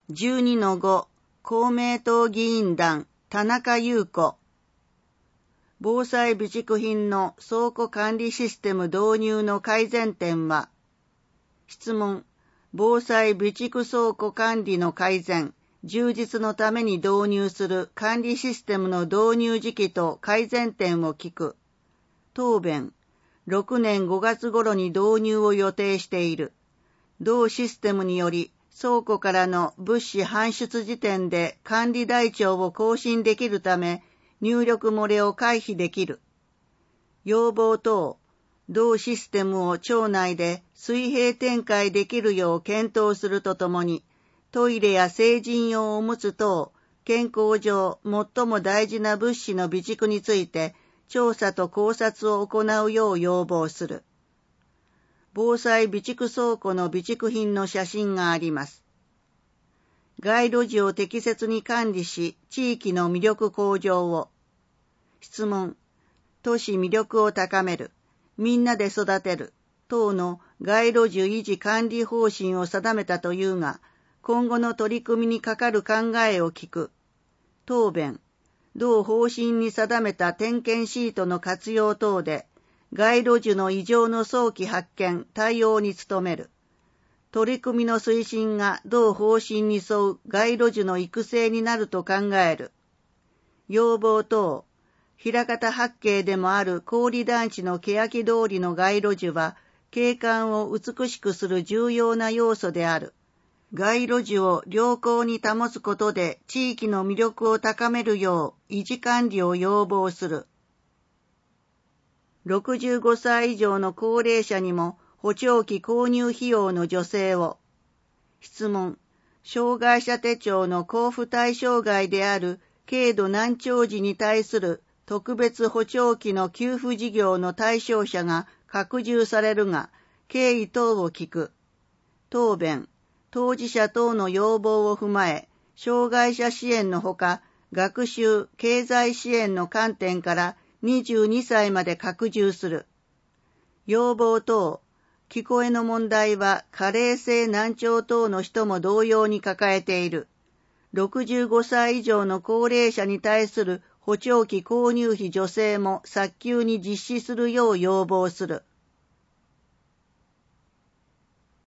12-5 公明党議員団田中優子防災備蓄品の倉庫管理システム導入の改善点は質問防災備蓄倉庫管理の改善充実のために導入する管理システムの導入時期と改善点を聞く答弁6年5月頃に導入を予定している同システムにより倉庫からの物資搬出時点で管理台帳を更新できるため、入力漏れを回避できる。要望等、同システムを庁内で水平展開できるよう検討するとともに、トイレや成人用おむつ等、健康上最も大事な物資の備蓄について、調査と考察を行うよう要望する。防災備蓄倉庫の備蓄品の写真があります。街路樹を適切に管理し、地域の魅力向上を。質問。都市魅力を高める。みんなで育てる。等の街路樹維持管理方針を定めたというが、今後の取り組みにかかる考えを聞く。答弁。同方針に定めた点検シートの活用等で、街路樹の異常の早期発見、対応に努める。取り組みの推進が同方針に沿う街路樹の育成になると考える。要望等、枚方八景でもある氷団地の欅通りの街路樹は、景観を美しくする重要な要素である。街路樹を良好に保つことで地域の魅力を高めるよう維持管理を要望する。65歳以上の高齢者にも補聴器購入費用の助成を。質問。障害者手帳の交付対象外である軽度難聴児に対する特別補聴器の給付事業の対象者が拡充されるが、経緯等を聞く。答弁。当事者等の要望を踏まえ、障害者支援のほか、学習・経済支援の観点から22歳まで拡充する。要望等、聞こえの問題は加齢性難聴等の人も同様に抱えている。65歳以上の高齢者に対する補聴器購入費助成も早急に実施するよう要望する。